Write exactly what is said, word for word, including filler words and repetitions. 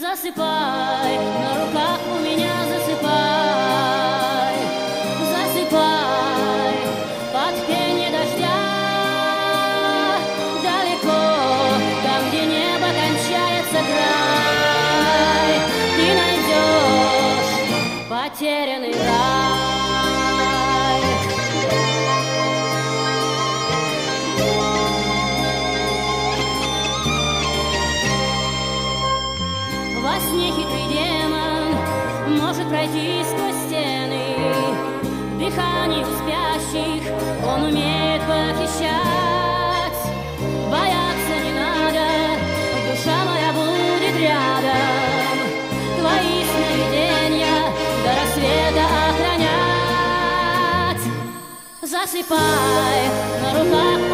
Засыпай, на руках у меня засыпай, засыпай, под пение дождя, далеко, там, где небо кончается край, ты найдешь потерянный рай. Во сне хитрый демон может пройти сквозь стены, дыхание у спящих он умеет похищать. Бояться не надо, душа моя будет рядом, твои сновидения до рассвета охранять. Засыпай, на руках